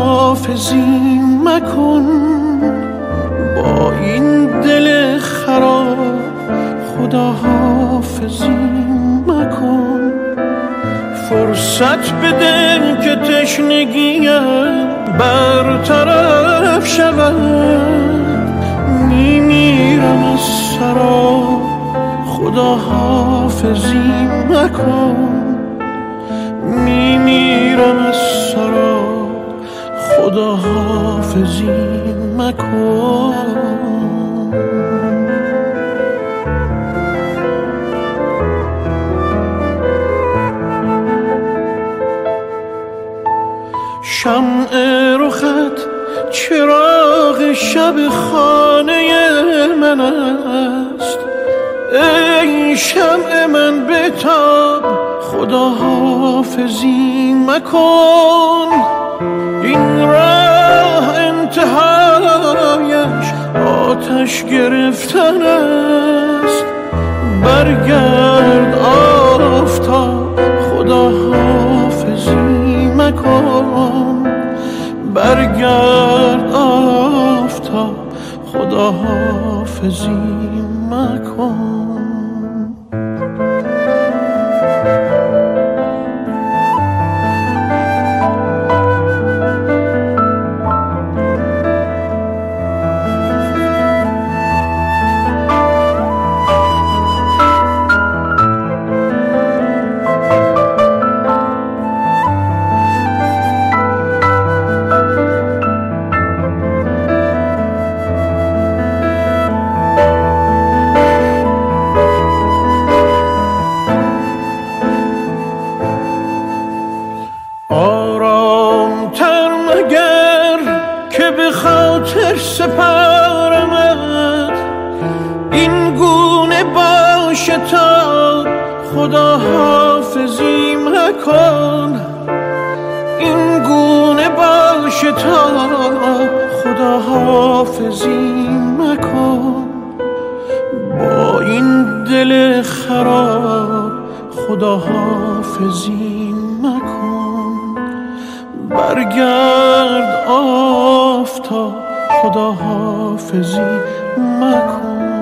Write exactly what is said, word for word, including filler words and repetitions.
حافظی مکن، با این دل خراب خدا حافظی مکن. فرصت بده که تشنگیم برطرف شود، میمیرم از سراب خدا حافظی مکن، میمیرم از سراب خدا حافظی مکن. شمع رخت چراغ شب خانه من است، ای شمع من بتاب خدا حافظی مکن. این راه انتهایش آتش گرفتن است، برگرد آفتاب خدا حافظی مکن، برگرد آفتاب خدا حافظی مکن. سپارمت این گونه باشه تا خدا حافظی مکن، این گونه باشه تا خدا حافظی مکن. با این دل خراب خدا حافظی مکن، برگرد آفتاب خدا حافظی مکن.